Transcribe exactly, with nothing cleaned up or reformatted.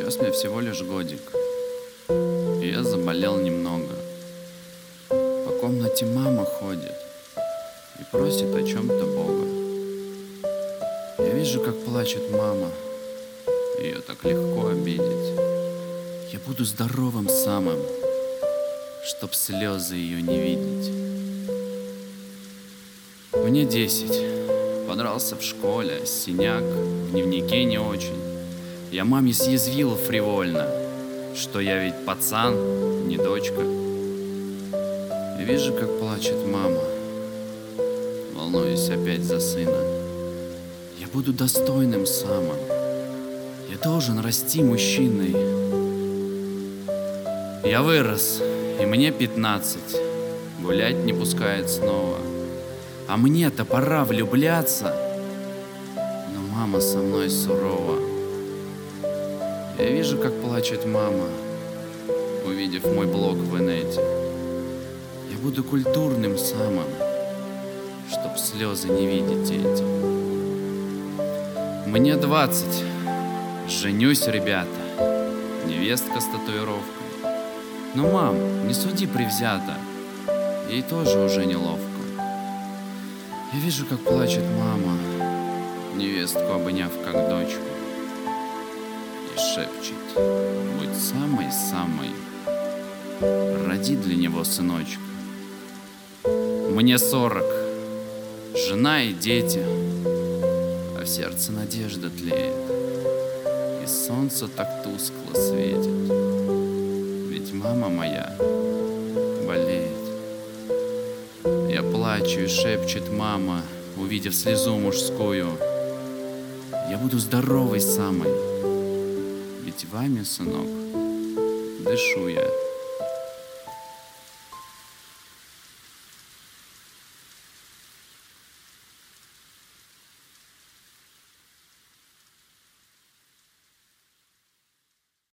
Сейчас мне всего лишь годик, и я заболел немного. По комнате мама ходит и просит о чем-то Бога. Я вижу, как плачет мама, ее так легко обидеть. Я буду здоровым самым, чтоб слезы ее не видеть. Мне десять, подрался в школе, синяк, в дневнике не очень. Я маме съязвил фривольно, что я ведь пацан, не дочка. Я вижу, как плачет мама, волнуюсь опять за сына. Я буду достойным самым, я должен расти мужчиной. Я вырос, и мне пятнадцать, гулять не пускает снова. А мне-то пора влюбляться, но мама со мной сурова. Я вижу, как плачет мама, увидев мой блог в инете. Я буду культурным самым, чтоб слезы не видеть эти. Мне двадцать, женюсь, ребята, невестка с татуировкой. Но, мам, не суди предвзято, ей тоже уже неловко. Я вижу, как плачет мама, невестку обняв как дочку, и шепчет: будь самой-самой, роди для него сыночка. Мне сорок, жена и дети, а в сердце надежда тлеет, и солнце так тускло светит, ведь мама моя болеет. Я плачу, и шепчет мама, увидев слезу мужскую: я буду здоровой самой, ведь вами, сынок, дышу я.